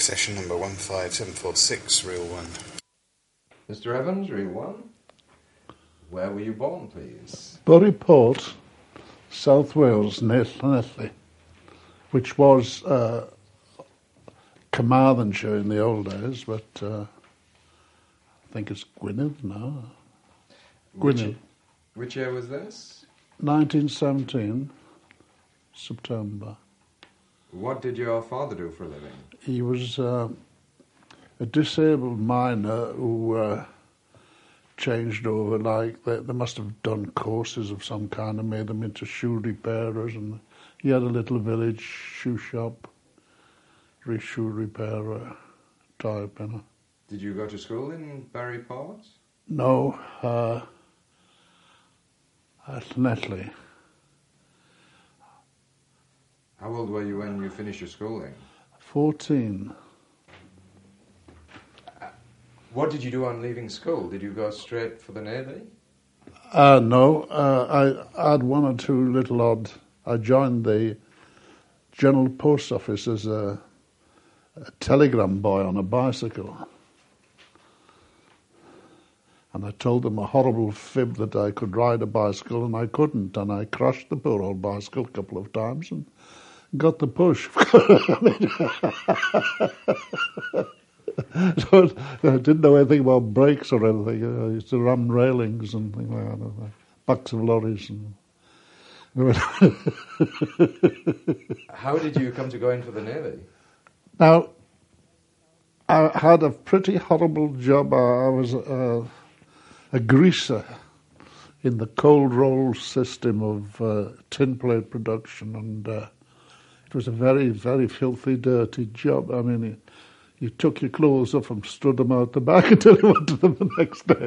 session number 15746, reel 1. Mr. Evans, reel 1. Where were you born, please? Bury Port, South Wales, Llanelli, which was Carmarthenshire in the old days, but I think it's Gwynedd now. Gwynedd. Which year was this? 1917, September. What did your father do for a living? He was a disabled miner who changed over, like they must have done courses of some kind and made them into shoe repairers, and he had a little village shoe shop, shoe repairer type, you know. Did you go to school in Bury Port? No, at Llanelli. How old were you when you finished your schooling? 14. What did you do on leaving school? Did you go straight for the Navy? No, I had one or two little odd. I joined the General Post Office as a telegram boy on a bicycle. And I told them a horrible fib that I could ride a bicycle, and I couldn't. And I crashed the poor old bicycle a couple of times and got the push. So I didn't know anything about brakes or anything. I used to ram railings and things like that, backs of lorries. How did you come to go into the Navy? Now, I had a pretty horrible job. I was a greaser in the cold roll system of tin plate production, and it was a very, very filthy, dirty job. I mean, you took your clothes off and stood them out the back until you went to them the next day.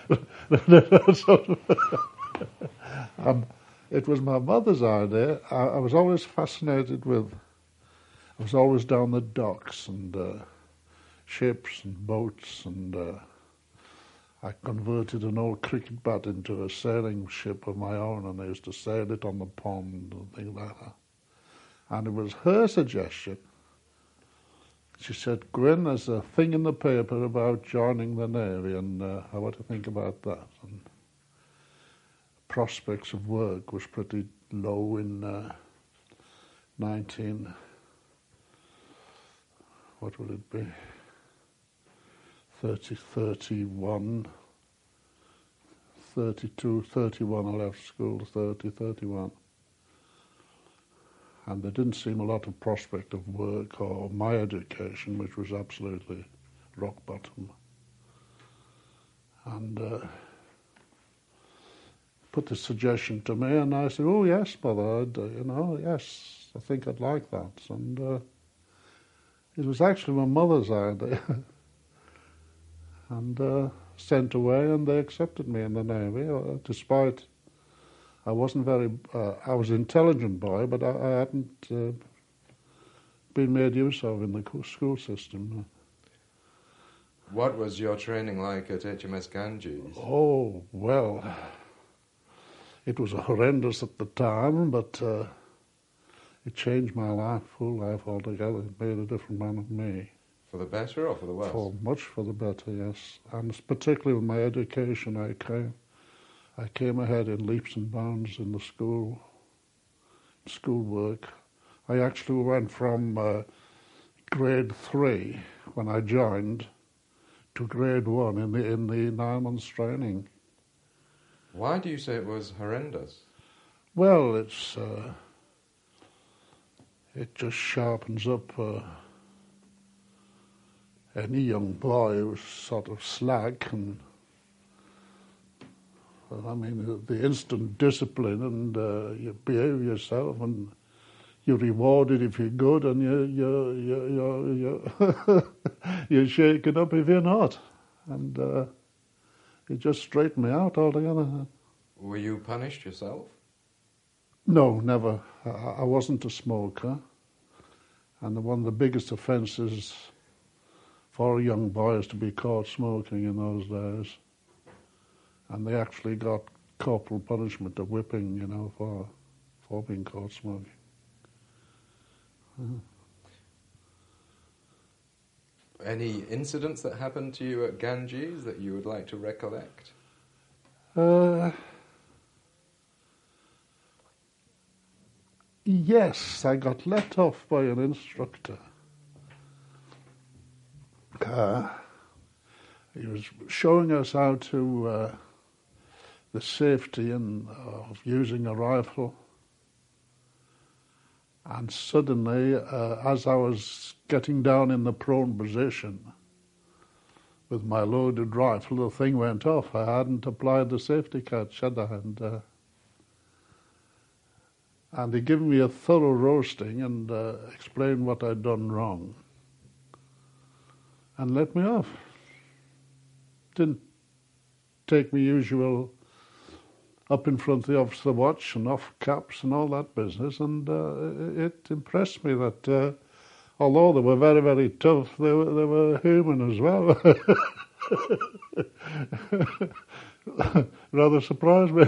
It was my mother's idea. I was always fascinated with, I was always down the docks and ships and boats, and I converted an old cricket bat into a sailing ship of my own, and I used to sail it on the pond and things like that. And it was her suggestion. She said, "Gwyn, there's a thing in the paper about joining the Navy, and what do you think about that?" And prospects of work was pretty low in 31, 32, 31 I left school, 30, 31. And there didn't seem a lot of prospect of work or my education, which was absolutely rock bottom. And put the suggestion to me, and I said, "Oh yes, mother, yes, I think I'd like that." And it was actually my mother's idea. And sent away, and they accepted me in the Navy, despite I wasn't very. I was an intelligent boy, but I hadn't been made use of in the school system. What was your training like at HMS Ganges? Oh, well, it was horrendous at the time, but it changed my life, full life altogether. It made a different man of me. For the better or for the worse? Much for the better, yes. And particularly with my education, I came ahead in leaps and bounds in the schoolwork. I actually went from grade 3 when I joined to grade 1 in the 9 months training. Why do you say it was horrendous? Well, it just sharpens up any young boy who's sort of slack, and I mean the instant discipline, and you behave yourself, and you're rewarded if you're good, and you're shaken up if you're not, and it just straightened me out altogether. Were you punished yourself? No, never. I wasn't a smoker, and one of the biggest offences for a young boy is to be caught smoking in those days. And they actually got corporal punishment of whipping, for being caught smoking. Any incidents that happened to you at Ganges that you would like to recollect? Yes, I got let off by an instructor. He was showing us how to the safety of using a rifle. And suddenly, as I was getting down in the prone position with my loaded rifle, the thing went off. I hadn't applied the safety catch, had I? And he gave me a thorough roasting and explained what I'd done wrong and let me off. Didn't take me usual up in front of the officer watch and off caps and all that business, and it impressed me that although they were very, very tough, they were human as well. Rather surprised me.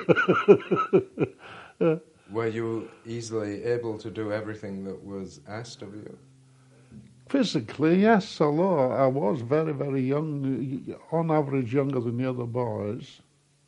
Were you easily able to do everything that was asked of you? Physically, yes, although I was very, very young, on average younger than the other boys.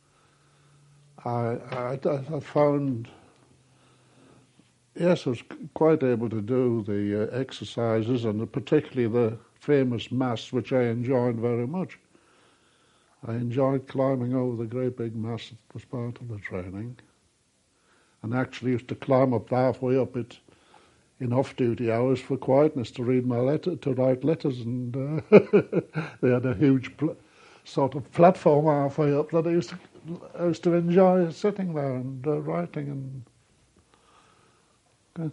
I found, yes, I was quite able to do the exercises, and particularly the famous mass, which I enjoyed very much. I enjoyed climbing over the great big mass that was part of the training, and actually used to climb up halfway up it in off-duty hours for quietness to read my letter, to write letters, and they had a huge sort of platform halfway up that I used to enjoy sitting there and writing and.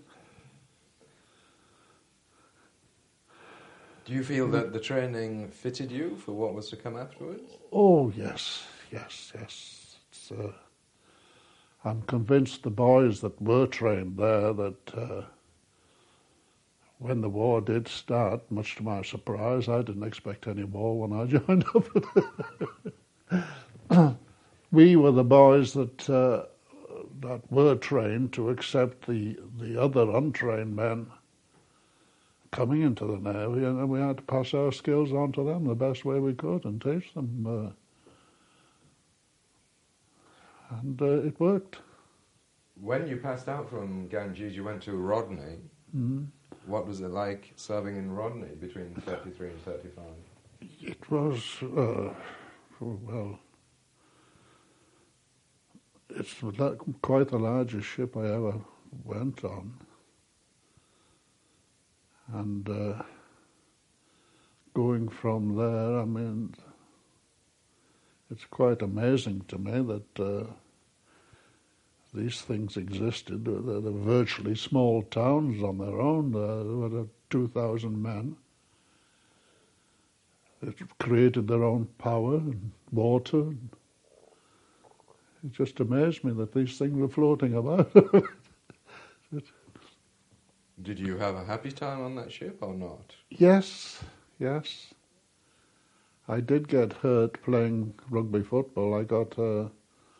Do you feel that the training fitted you for what was to come afterwards? Oh yes. It's, I'm convinced the boys that were trained there that when the war did start, much to my surprise, I didn't expect any war when I joined up. We were the boys that were trained to accept the other untrained men coming into the Navy, and we had to pass our skills on to them the best way we could and teach them. And it worked. When you passed out from Ganges, you went to Rodney. Mm. What was it like serving in Rodney between 33 and 35? It was, well, it's quite the largest ship I ever went on. And going from there, I mean, it's quite amazing to me that these things existed. They're virtually small towns on their own. There were 2,000 men. They created their own power and water. It just amazed me that these things were floating about. Did you have a happy time on that ship or not? Yes. I did get hurt playing rugby football. I got a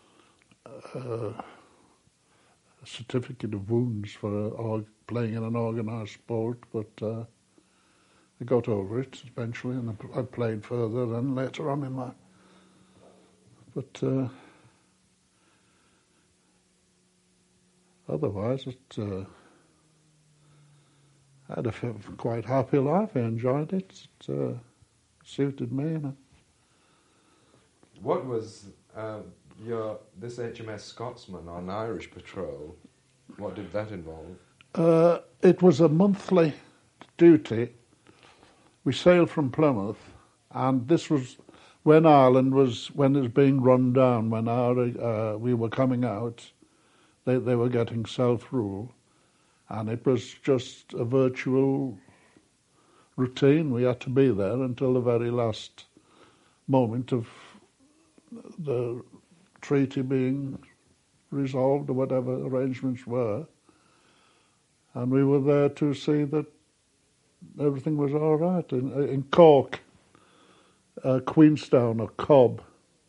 certificate of wounds for playing in an organised sport, but I got over it eventually, and I played further and later on in my... But otherwise, I had a quite happy life. I enjoyed it. It suited me. You know. What was this HMS Scotsman on Irish patrol? What did that involve? It was a monthly duty. We sailed from Plymouth, and this was when Ireland was being run down. When we were coming out, they were getting self-rule. And it was just a virtual routine. We had to be there until the very last moment of the treaty being resolved or whatever arrangements were. And we were there to see that everything was all right. In Cork, Queenstown or Cobb,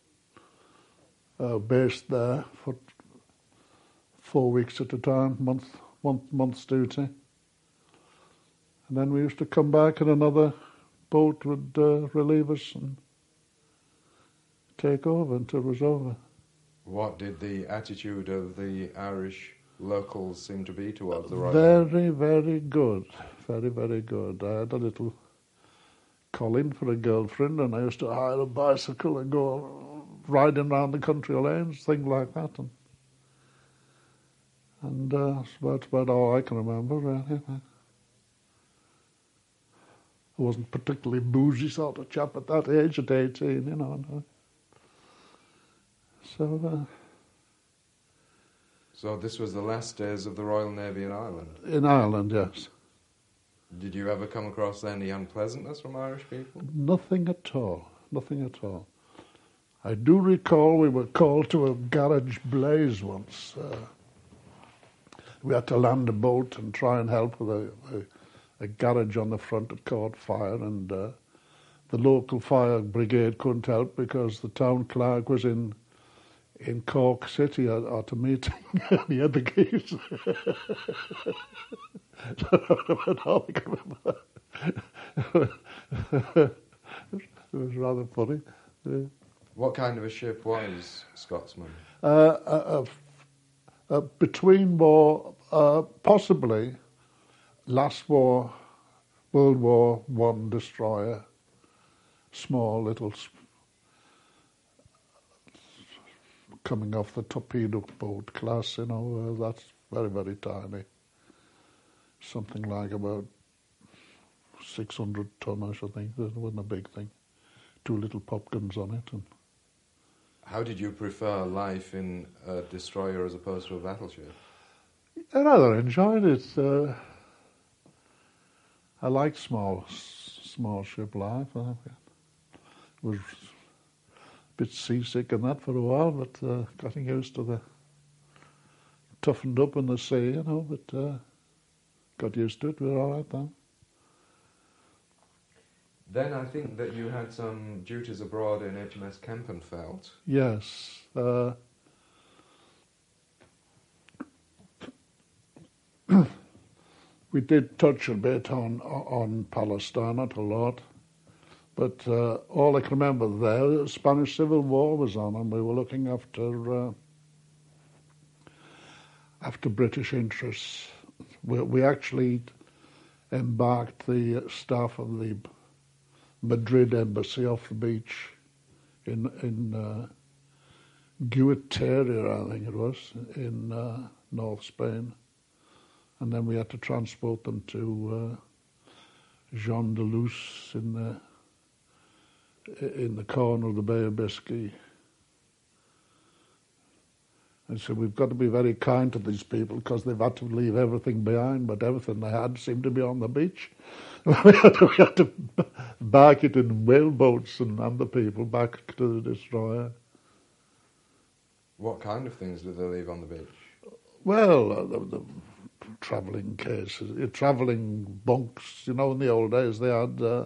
based there for 4 weeks at a time, month's duty. And then we used to come back in another boat would relieve us and take over until it was over. What did the attitude of the Irish locals seem to be towards the Royal Navy? Very, very good. Very, very good. I had a little Colin for a girlfriend, and I used to hire a bicycle and go riding around the country lanes, things like that. And that's about all I can remember, really. I wasn't particularly boozy sort of chap at that age, at 18, you know. So this was the last days of the Royal Navy in Ireland? In Ireland, yes. Did you ever come across any unpleasantness from Irish people? Nothing at all. Nothing at all. I do recall we were called to a garage blaze once. We had to land a boat and try and help with a garage on the front that caught fire, and the local fire brigade couldn't help because the town clerk was in Cork City at a meeting and he had the keys. All I can remember. It was rather funny. What kind of a ship was Scotsman? Between war, possibly last war, World War I destroyer, small little coming off the torpedo boat class, you know, that's very, very tiny. Something like about 600 tonners, I think. It wasn't a big thing. 2 little pop guns on it. And how did you prefer life in a destroyer as opposed to a battleship? I rather enjoyed it. I liked small ship life. I was a bit seasick and that for a while, but getting used to toughened up in the sea, you know, but got used to it. We were all right then. Then I think that you had some duties abroad in HMS Kempenfelt. Yes. We did touch a bit on Palestine, not a lot. But all I can remember there, the Spanish Civil War was on, and we were looking after British interests. We actually embarked the staff of the Madrid embassy off the beach in Guetaria, I think it was, in North Spain. And then we had to transport them to Jean de Luz in the corner of the Bay of Biscay. And so we've got to be very kind to these people because they've had to leave everything behind, but everything they had seemed to be on the beach. we had to bark it in whaleboats and the people back to the destroyer. What kind of things did they leave on the beach? Well, the travelling cases, travelling bunks. You know, in the old days they had the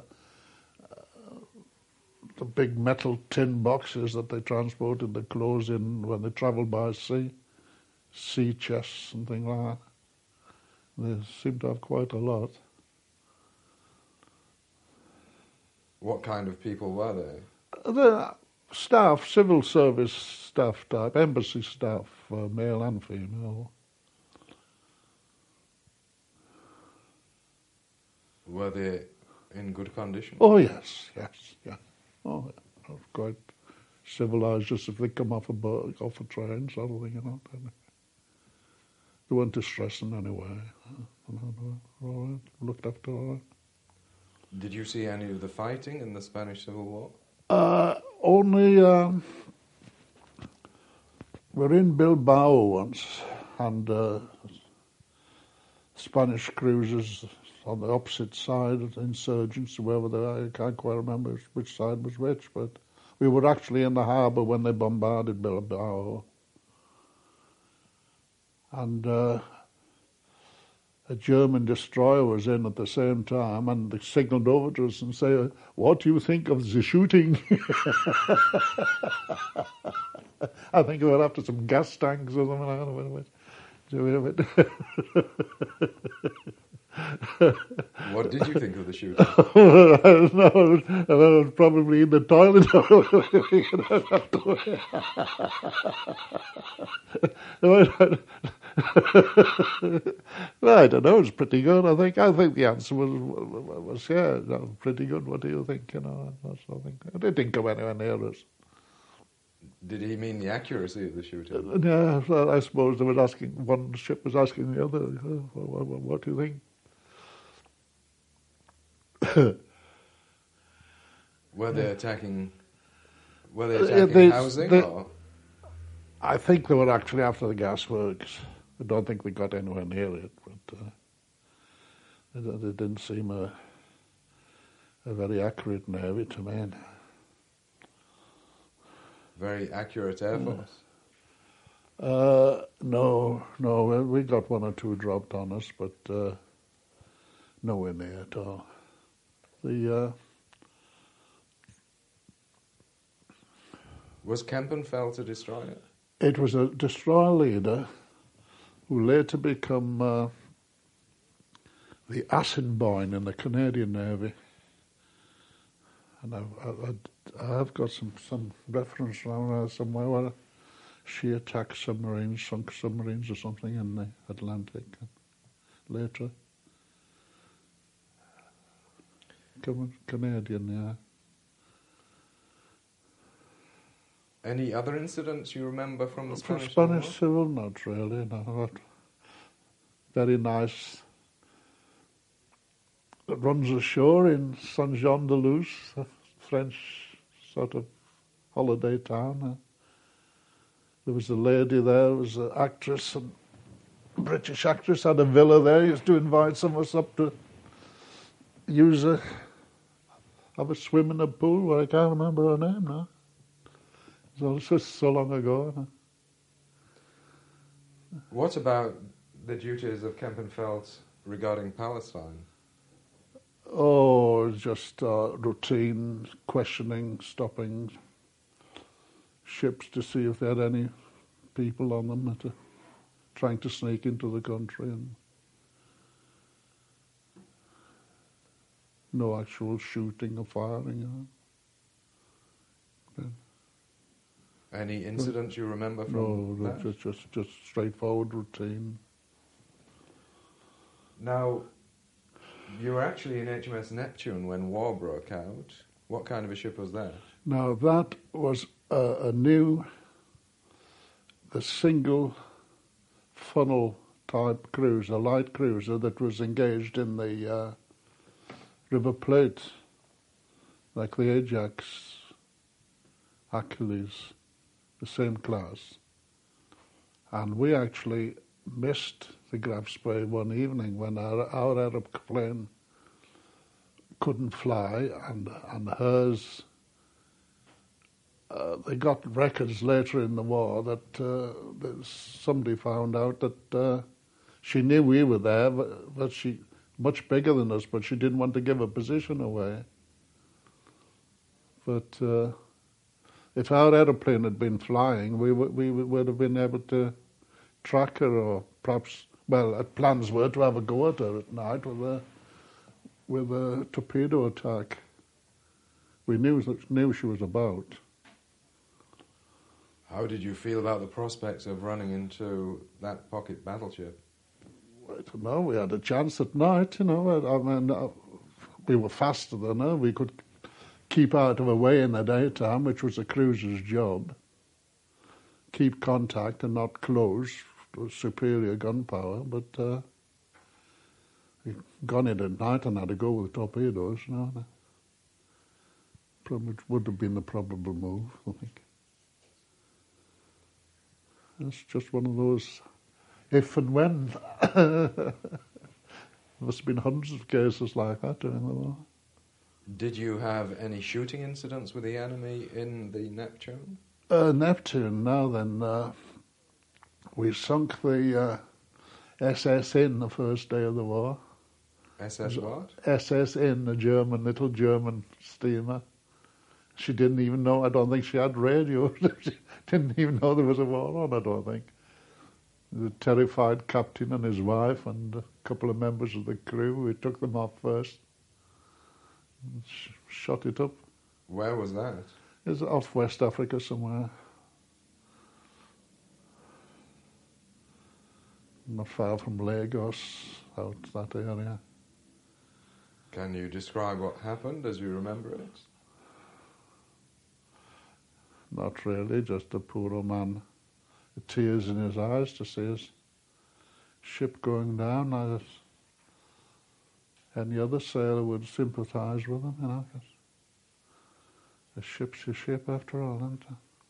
big metal tin boxes that they transported the clothes in when they travelled by sea chests and things like that. They seem to have quite a lot. What kind of people were they? The staff, civil service staff type, embassy staff, male and female. Were they in good condition? Oh, yes. Oh, yeah. Quite civilised, just if they come off a train, sort of thing, you know. They weren't distressing anyway. All right, looked after all right. Did you see any of the fighting in the Spanish Civil War? Only we're in Bilbao once, and Spanish cruisers on the opposite side of the insurgents, whoever they are, I can't quite remember which side was which, but we were actually in the harbour when they bombarded Bilbao. And a German destroyer was in at the same time, and they signalled over to us and said, "What do you think of the shooting?" I think we were after some gas tanks or something. I don't know. What did you think of the shooting? No, I was probably in the toilet. Well, I don't know. It's pretty good. I think the answer was yeah, no, pretty good. What do you think? You know, that's I think. I didn't come anywhere near us. Did he mean the accuracy of the shooting? Yeah, well, I suppose they were asking. One ship was asking the other, what do you think? Were they attacking? Were they attacking housing? Or? I think they were actually after the gasworks. I don't think they got anywhere near it, but it didn't seem a very accurate navy to me. Very accurate Air Force? No, we got one or two dropped on us, but nowhere near at all. Was Kempenfeld a destroyer? It was a destroyer leader who later became the Assinbourne in the Canadian Navy. And I've got some reference around somewhere where she attacked submarines, sunk submarines or something in the Atlantic later. Canadian, yeah. Any other incidents you remember from the Spanish Civil? From Spanish Civil, not really, no. Very nice. It runs ashore in Saint-Jean-de-Luz, a French sort of holiday town. There was a lady there, was an actress, a British actress, had a villa there, used to invite some of us up to have a swim in a pool where I can't remember her name now. It's just so long ago. What about the duties of Kempenfeld regarding Palestine? Oh, just routine questioning, stopping ships to see if they had any people on them trying to sneak into the country, and no actual shooting or firing. Any incidents you remember from that? Just straightforward routine. Now, you were actually in HMS Neptune when war broke out. What kind of a ship was that? Now, that was a single funnel type cruiser, light cruiser that was engaged in the River Plate, like the Ajax, Achilles, the same class. And we actually missed the Graf Spee one evening when our Arab plane couldn't fly, and hers. They got records later in the war that somebody found out that she knew we were there, but she much bigger than us, but she didn't want to give her position away. But if our aeroplane had been flying, we would have been able to track her, or perhaps, well, plans were to have a go at her at night with a torpedo attack. We knew she was about. How did you feel about the prospects of running into that pocket battleship? I don't know. We had a chance at night, I mean, we were faster than her. We could keep out of her way in the daytime, which was a cruiser's job. Keep contact and not close. Superior gunpower, but gone in at night and had to go with torpedoes. Probably would have been the probable move, I think. It's just one of those if and when. There must have been hundreds of cases like that during the war. Did you have any shooting incidents with the enemy in the Neptune? Neptune, now then. We sunk the SS In the first day of the war. SS what? SS In, a little German steamer. She didn't even know, I don't think she had radio. She didn't even know there was a war on, I don't think. The terrified captain and his wife and a couple of members of the crew. We took them off first. And shot it up. Where was that? It's off West Africa somewhere. Not far from Lagos, out that area. Can you describe what happened as you remember it? Not really, just a poor old man with tears in his eyes to see his ship going down. As any other sailor would sympathise with him, 'cause a ship's your ship after all, isn't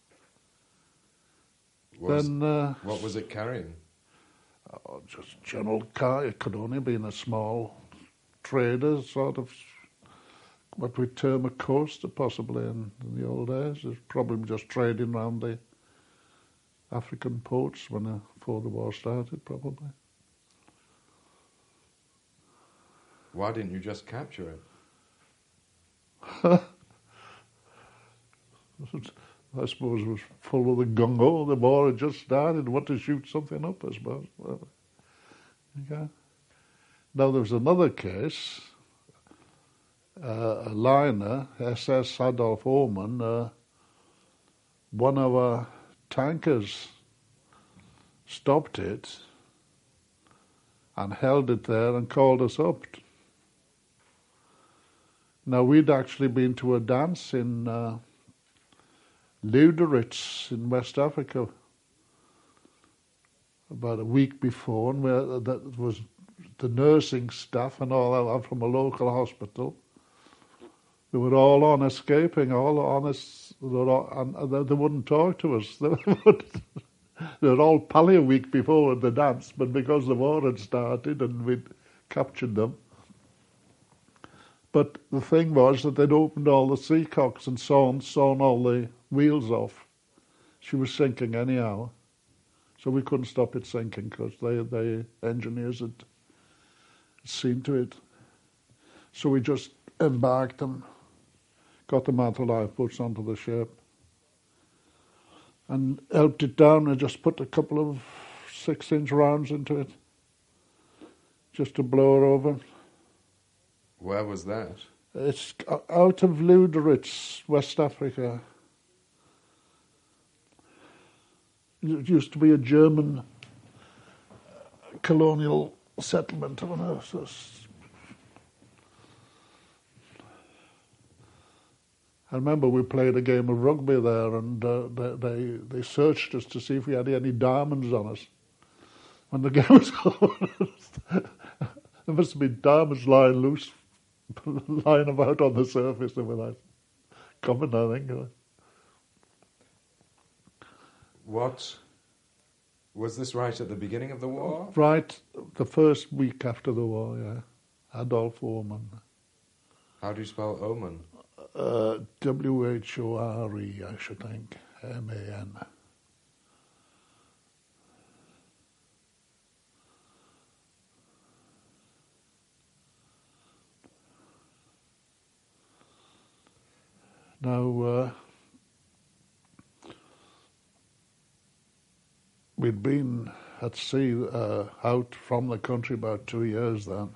it? What was it carrying? Just general car. It could only have been a small trader, sort of what we term a coaster, possibly in the old days. It's probably just trading around the African ports before the war started, probably. Why didn't you just capture it? I suppose it was full of the gung-ho. The war had just started. Want to shoot something up, I suppose. Well, okay. Now, there was another case. A liner, SS Adolf Oman, one of our tankers stopped it and held it there and called us up. Now, we'd actually been to a dance in Luderitz in West Africa about a week before, and that was the nursing staff and all that from a local hospital. They were all on escaping, all honest, and they wouldn't talk to us. They were all pally a week before the dance, but because the war had started and we'd captured them. But the thing was that they'd opened all the seacocks and sawn all the wheels off. She was sinking anyhow, so we couldn't stop it sinking because the engineers had seen to it. So we just embarked them, got them out of lifeboats onto the ship, and helped it down and just put a couple of 6-inch rounds into it, just to blow her over. Where was that? It's out of Luderitz, West Africa. It used to be a German colonial settlement on Earth. I remember we played a game of rugby there, and they searched us to see if we had any diamonds on us. When the game was over, there must have been diamonds lying loose, lying about on the surface. They were like common, I think. What was this right at the beginning of the war? Right, the first week after the war, yeah. Adolf Oman. How do you spell Oman? W-H-O-R-E, I should think. M-A-N. Now, we'd been at sea out from the country about 2 years then.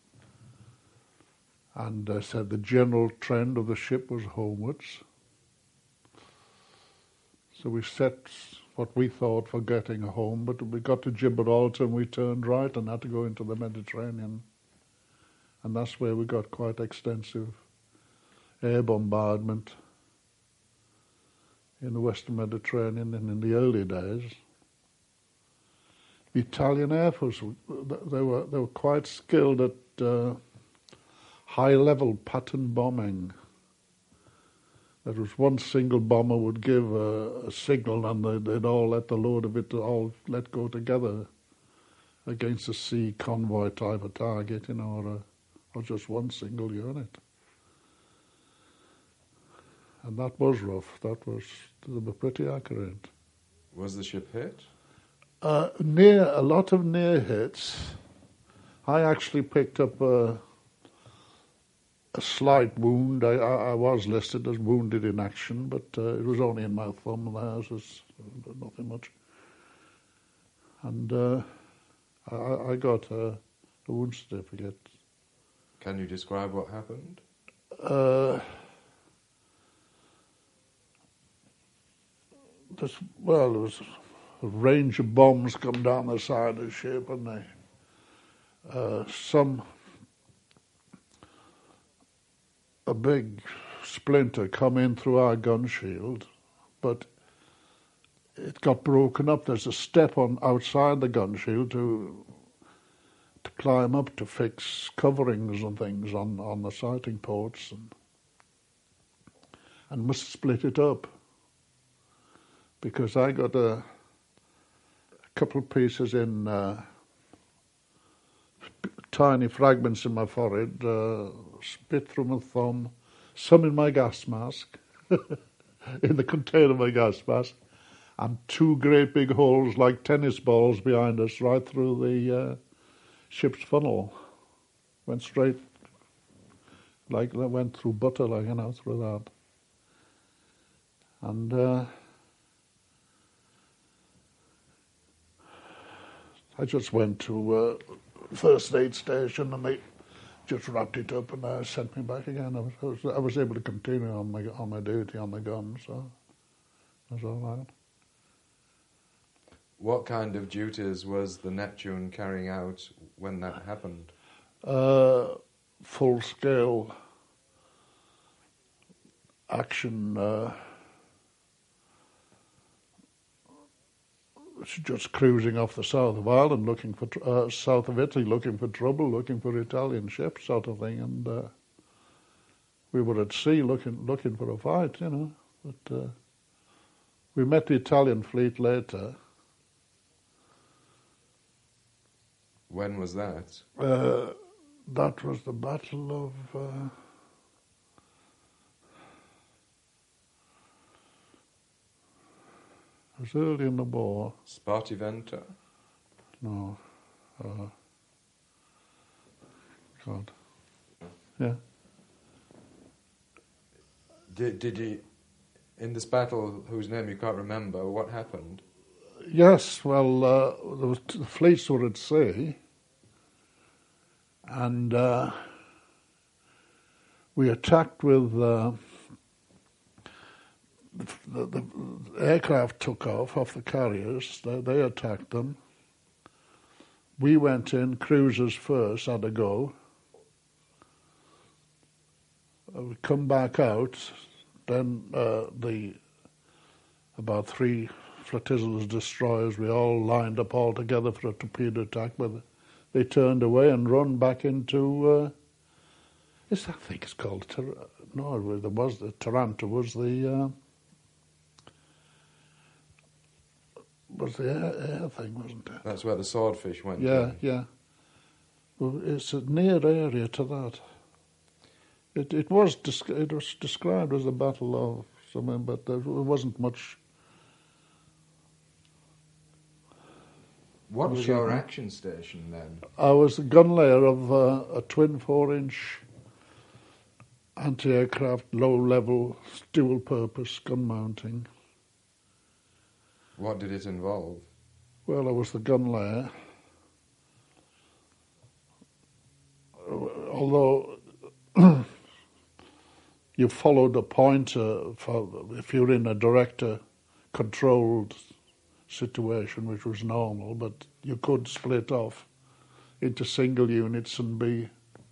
And I said the general trend of the ship was homewards. So we set what we thought for getting home, but we got to Gibraltar and we turned right and had to go into the Mediterranean. And that's where we got quite extensive air bombardment in the Western Mediterranean and in the early days. The Italian Air Force, they were quite skilled at high-level pattern bombing. There was one single bomber would give a signal and they'd all let the load of it all let go together against a sea convoy type of target, or just one single unit. And that was rough. They were pretty accurate. Was the ship hit? A lot of near hits. I actually picked up a slight wound. I was listed as wounded in action, but it was only in my thumb there, so nothing much. And I got a wound certificate. Can you describe what happened? There was a range of bombs come down the side of the ship, and a big splinter come in through our gun shield, but it got broken up. There's a step on outside the gun shield to climb up to fix coverings and things on the sighting ports, and must split it up, because I got a couple of pieces in tiny fragments in my forehead, spit through my thumb, some in my gas mask, in the container of my gas mask, and two great big holes like tennis balls behind us right through the ship's funnel. Went straight, like that, went through butter, like, through that. And I just went to first aid station, and they just wrapped it up and sent me back again. I was able to continue on my duty on the gun, so that's all right. What kind of duties was the Neptune carrying out when that happened? Full-scale action, just cruising off the south of Ireland, looking for south of Italy, looking for trouble, looking for Italian ships, sort of thing. And we were at sea looking for a fight, But we met the Italian fleet later. When was that? That was the Battle of... it was early in the war. Spartivento? No. God. Yeah. Did you, in this battle, whose name you can't remember, what happened? Yes, well, the fleets were at sea, and we attacked with the aircraft took off the carriers. They attacked them. We went in, cruisers first, had a go. We come back out, then about 3 flotillas destroyers, we all lined up all together for a torpedo attack, but they turned away and run back into, I think it's called, there was the Taranto, was the air thing, wasn't it? That's where the Swordfish went. Yeah, yeah. Well, it's a near area to that. It was described as a battle of something, but there wasn't much. What was your action station then? I was the gun layer of a twin 4-inch anti-aircraft low-level dual-purpose gun mounting. What did it involve? Well, I was the gun layer. Although you followed a pointer if you're in a director-controlled situation, which was normal, but you could split off into single units and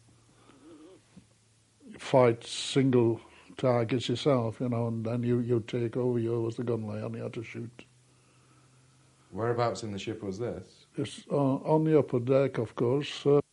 fight single targets yourself, and then you take over. You was the gun layer and you had to shoot. Whereabouts in the ship was this? It's on the upper deck, of course.